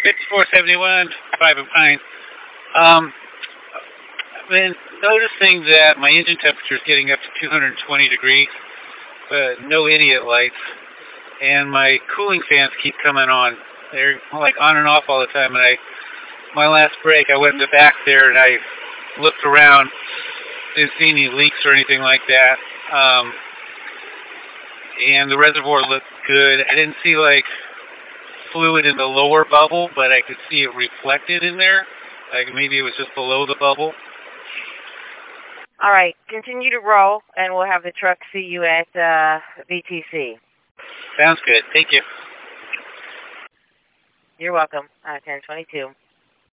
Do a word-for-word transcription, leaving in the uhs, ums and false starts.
fifty-four seventy-one, five and Pine. Um, I've been noticing that my engine temperature is getting up to two hundred twenty degrees, but no idiot lights, and my cooling fans keep coming on. They're like on and off all the time, and I, my last break, I went back there and I looked around, didn't see any leaks or anything like that, um, and the reservoir looked good. I didn't see like fluid in the lower bubble, but I could see it reflected in there. Like maybe it was just below the bubble. All right, continue to roll, and we'll have the truck see you at uh, V T C. Sounds good. Thank you. You're welcome. Uh, ten twenty-two.